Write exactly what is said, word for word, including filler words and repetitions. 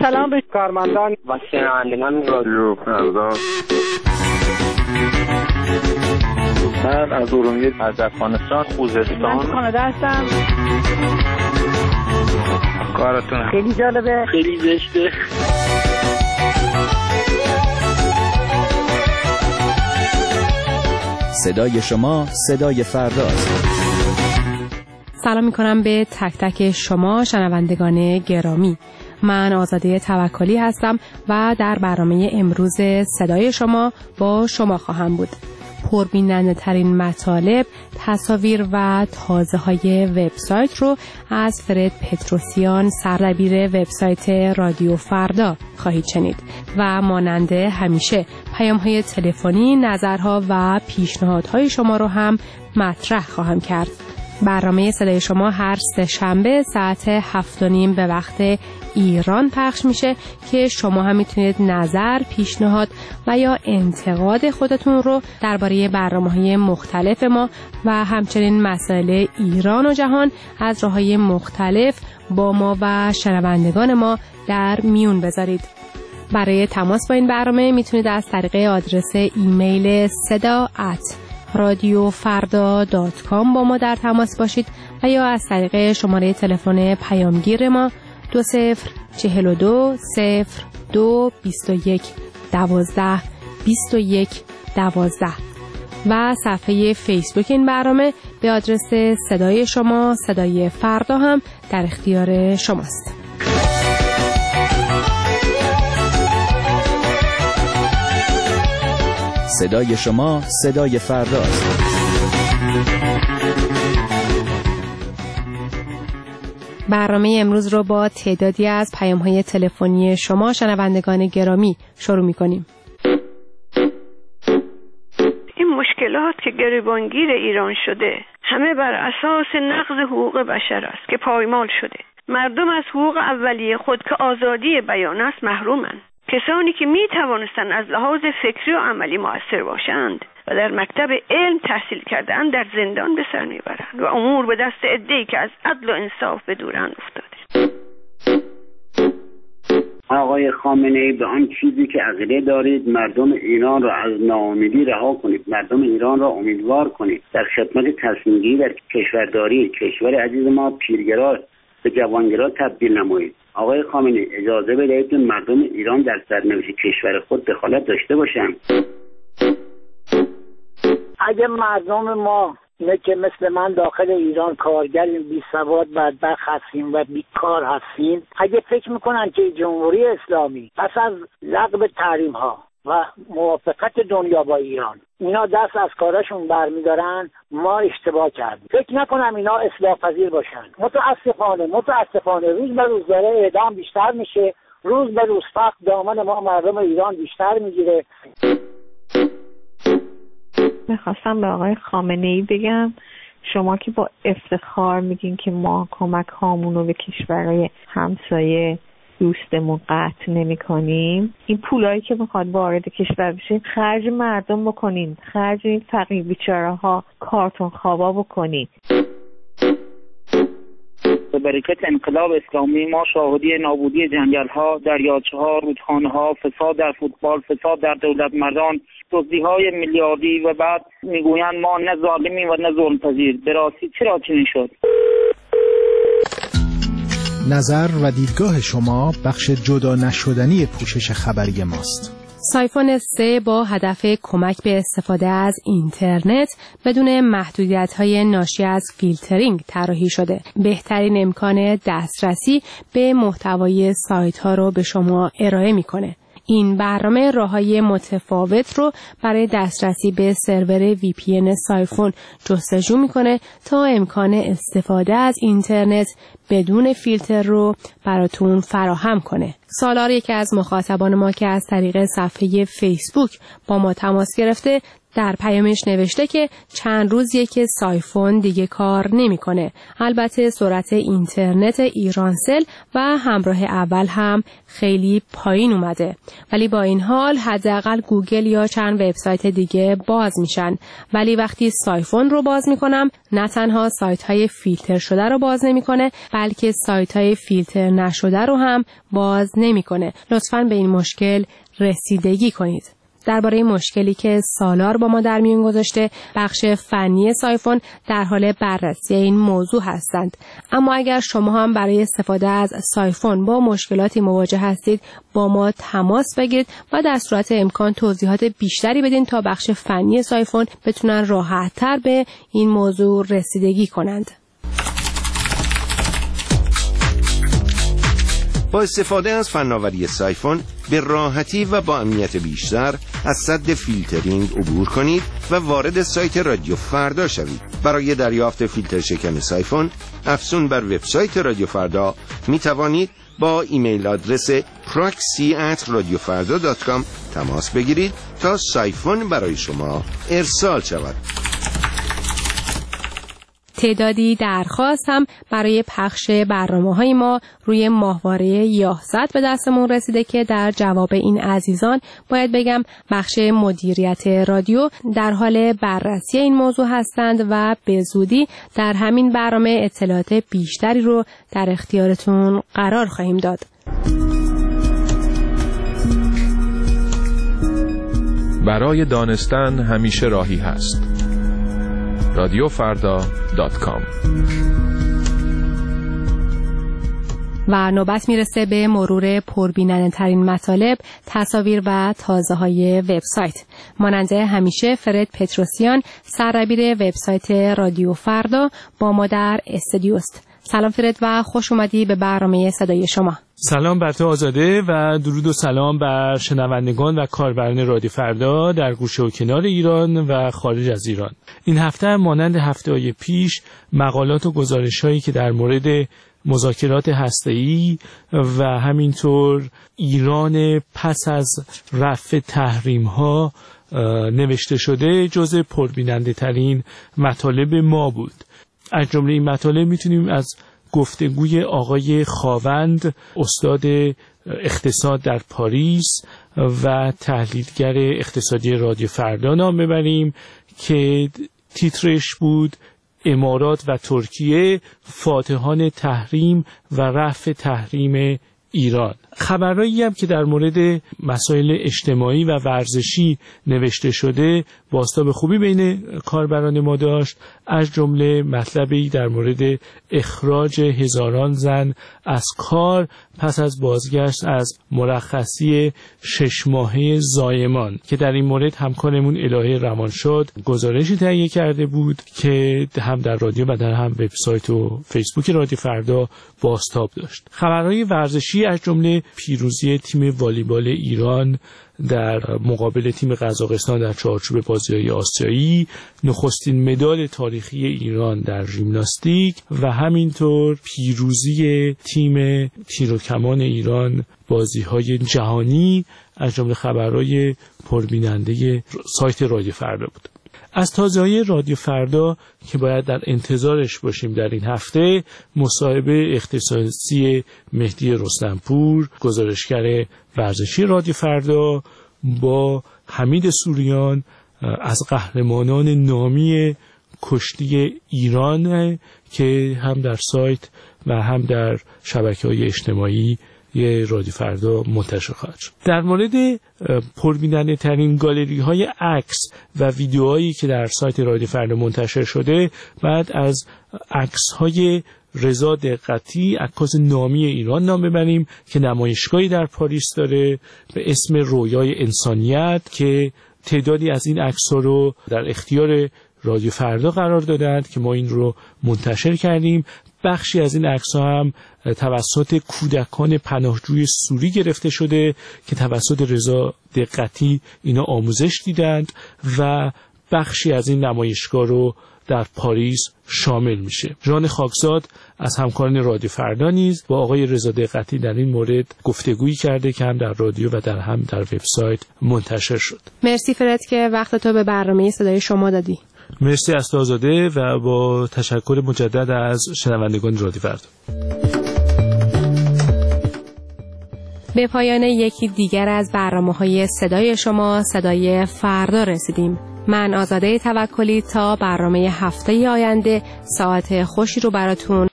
سلام به کارمندان و شنوندگان رادیو فردا. من از ارومیه، از افغانستان، خوزستان. من کانادا هستم. کارتون خیلی جالبه، خیلی زشته. صدای شما صدای فرداست. سلام میکنم به تک تک شما شنوندگان گرامی. من آزاده توکلی هستم و در برنامه امروز صدای شما با شما خواهم بود. پربیننده ترین مطالب، تصاویر و تازه های وبسایت رو از فرد پتروسیان، سردبیر وبسایت رادیو فردا خواهید شنید و مانند همیشه پیام های تلفنی، نظرها و پیشنهادهای شما رو هم مطرح خواهم کرد. برنامه صدای شما هر سه شنبه ساعت هفت و نیم به وقت ایران پخش میشه که شما هم میتونید نظر، پیشنهاد و یا انتقاد خودتون رو درباره برنامه‌های مختلف ما و همچنین مسائل ایران و جهان از راه‌های مختلف با ما و شنوندگان ما در میون بذارید. برای تماس با این برنامه میتونید از طریق آدرس ایمیل صدا ات رادیو فردا دات کام با ما در تماس باشید و یا از طریق شماره تلفن پیامگیر ما دو صفر چهل و دو صفر دو بیست و یک دوازده بیست و یک دوازده و صفحه فیسبوک این برنامه به آدرس صدای شما صدای فردا هم در اختیار شماست. صدای شما صدای فرداست. برنامه امروز رو با تعدادی از پیام‌های تلفنی شما شنوندگان گرامی شروع می‌کنیم. این مشکلات که گریبانگیر ایران شده همه بر اساس نقض حقوق بشر است که پایمال شده. مردم از حقوق اولیه خود که آزادی بیان است محرومند. کسانی که می توانستند از لحاظ فکری و عملی مؤثر باشند و در مکتب علم تحصیل کردند در زندان به سر میبرند و امور به دست عده‌ای که از عدل و انصاف به دورند افتاده. آقای خامنه‌ای به آن چیزی که عقیده دارید مردم ایران را از ناامیدی رها کنید، مردم ایران را امیدوار کنید، در خدمت تصمیم‌گیری در کشورداری کشور عزیز ما پیرگرا به جوانگرا تبدیل نمایید. آقای خامنه‌ای اجازه بدهید که مردم ایران در سرنوشت کشور خود دخالت داشته باشند. اگه مردم ما نه که مثل من داخل ایران کارگریم، بی سواد، بدبخت هستیم و بیکار هستیم، اگه فکر میکنن که جمهوری اسلامی پس از لغو تحریم ها و موافقت دنیا با ایران اینا دست از کارشون برمیدارن، ما اشتباه کردیم. فکر نکنم اینا اصلاح پذیر باشن. متاسفانه متاسفانه روز به روز داره اعدام بیشتر میشه، روز به روز فقر دامن ما مردم ایران بیشتر میگیره. میخواستم به آقای خامنه‌ای بگم شما که با افتخار میگین که ما کمک هامون رو به کشورهای همسایه دوستمون قطع نمی کنیم، این پولایی که میخواد وارد کشور بشه خرج مردم بکنین، خرج این فقیر بیچاره ها کارتون خوابا بکنین. به برکت انقلاب اسلامی ما شاهدی نابودی جنگل ها، دریاچه ها، رودخانه ها، فساد در فوتبال، فساد در دولت مردان، دزدی های میلیاردی و بعد میگویند ما نه ظالمیم و نه ظلم پذیر. به راستی چرا چنین شد؟ نظر و دیدگاه شما بخش جدا نشدنی پوشش خبری ماست. سایفون سه با هدف کمک به استفاده از اینترنت بدون محدودیت‌های ناشی از فیلترینگ طراحی شده. بهترین امکان دسترسی به محتوای سایت‌ها رو به شما ارائه می‌کنه. این برنامه راه‌های متفاوت رو برای دسترسی به سرور وی پی ان سایفون جستجو میکنه تا امکان استفاده از اینترنت بدون فیلتر رو براتون فراهم کنه. سالار یکی از مخاطبان ما که از طریق صفحه فیسبوک با ما تماس گرفته در پیامش نوشته که چند روزیه که سایفون دیگه کار نمیکنه. البته سرعت اینترنت ایرانسل و همراه اول هم خیلی پایین اومده، ولی با این حال حداقل گوگل یا چند وبسایت دیگه باز میشن. ولی وقتی سایفون رو باز میکنم نه تنها سایت های فیلتر شده رو باز نمیکنه، بلکه سایت های فیلتر نشده رو هم باز نمیکنه. لطفاً به این مشکل رسیدگی کنید. درباره مشکلی که سالار با ما در میون گذاشته، بخش فنی سایفون در حال بررسی این موضوع هستند. اما اگر شما هم برای استفاده از سایفون با مشکلاتی مواجه هستید، با ما تماس بگیرید و در صورت امکان توضیحات بیشتری بدین تا بخش فنی سایفون بتونن راحت‌تر به این موضوع رسیدگی کنند. با استفاده از فناوری سایفون به راحتی و با امنیت بیشتر از سد فیلترینگ عبور کنید و وارد سایت رادیو فردا شوید. برای دریافت فیلتر شکن سایفون افزون بر وبسایت رادیو فردا می توانید با ایمیل آدرس پراکسی ات رادیو فردا دات کام تماس بگیرید تا سایفون برای شما ارسال شود. تعدادی درخواست هم برای پخش برنامه‌های ما روی ماهواره یاهزت به دستمون رسیده که در جواب این عزیزان باید بگم بخش مدیریت رادیو در حال بررسی این موضوع هستند و به زودی در همین برنامه اطلاعات بیشتری رو در اختیارتون قرار خواهیم داد. برای دانستن همیشه راهی هست. رادیو فردا دات کام. و نوبت میرسه به مرور پربیننده ترین مطالب، تصاویر و تازه های وبسایت. مانند همیشه فرد پتروسیان، سردبیر وبسایت رادیو فردا، با ما در استودیوست. سلام فرد و خوش اومدی به برنامه صدای شما. سلام بر تو آزاده و درود و سلام بر شنوندگان و کاربران رادیو فردا در گوشه و کنار ایران و خارج از ایران. این هفته مانند هفته‌های پیش مقالات و گزارش‌هایی که در مورد مذاکرات هسته‌ای و همینطور ایران پس از رفع تحریم‌ها نوشته شده جزء پربیننده ترین مطالب ما بود. از جمله این مطالب میتونیم از گفتگوی آقای خاوند، استاد اقتصاد در پاریس و تحلیلگر اقتصادی رادیو فردا نام ببریم که تیترش بود امارات و ترکیه فاتحان تحریم و رفع تحریم ایران. خبرایی هم که در مورد مسائل اجتماعی و ورزشی نوشته شده بازتاب خوبی بین کاربران ما داشت، از جمله مطلبی در مورد اخراج هزاران زن از کار پس از بازگشت از مرخصی شش ماهه زایمان که در این مورد همکارمون الهه رمانشاد گزارشی تهیه کرده بود که هم در رادیو و در هم وبسایت و فیسبوک رادیو فردا بازتاب داشت. خبرهای ورزشی از جمله پیروزی تیم والیبال ایران در مقابل تیم قزاقستان در چارچوب بازی‌های آسیایی، نخستین مدال تاریخی ایران در ژیمناستیک و همینطور پیروزی تیم تیر و کمان ایران بازی‌های جهانی از جمله خبرهای پربیننده سایت رادیو فردا بود. از تازه‌های رادیو فردا که باید در انتظارش باشیم در این هفته، مصاحبه اختصاصی مهدی رستمپور، گزارشگر ورزشی رادیو فردا، با حمید سوریان از قهرمانان نامی کشتی ایران که هم در سایت و هم در شبکه‌های اجتماعی یه رادیو فردا منتشر خواهد شد. در مورد پربیننده ترین گالری های عکس و ویدیوهایی که در سایت رادیو فردا منتشر شده، بعد از عکس های رضا دقتی، عکاس نامی ایران نام ببریم که نمایشگاهی در پاریس داره به اسم رویای انسانیت که تعدادی از این عکس ها رو در اختیار رادیو فردا قرار دادند که ما این رو منتشر کردیم. بخشی از این عکس‌ها هم توسط کودکان پناهجوی سوری گرفته شده که توسط رضا دقتی اینا آموزش دیدند و بخشی از این نمایشگاه رو در پاریس شامل میشه. ژان خاکزاد از همکاران رادیو فردا نیز با آقای رضا دقتی در این مورد گفتگویی کرده که هم در رادیو و در هم در وبسایت منتشر شد. مرسی فرد که وقت تو به برنامه صدای شما دادی. مرسی از تو آزاده و با تشکر مجدد از شنوندگان رادیو فردا. به پایان یکی دیگر از برنامه‌های صدای شما صدای فردا رسیدیم. من آزاده توکلی تا برنامه هفته آینده ساعت خوشی رو براتون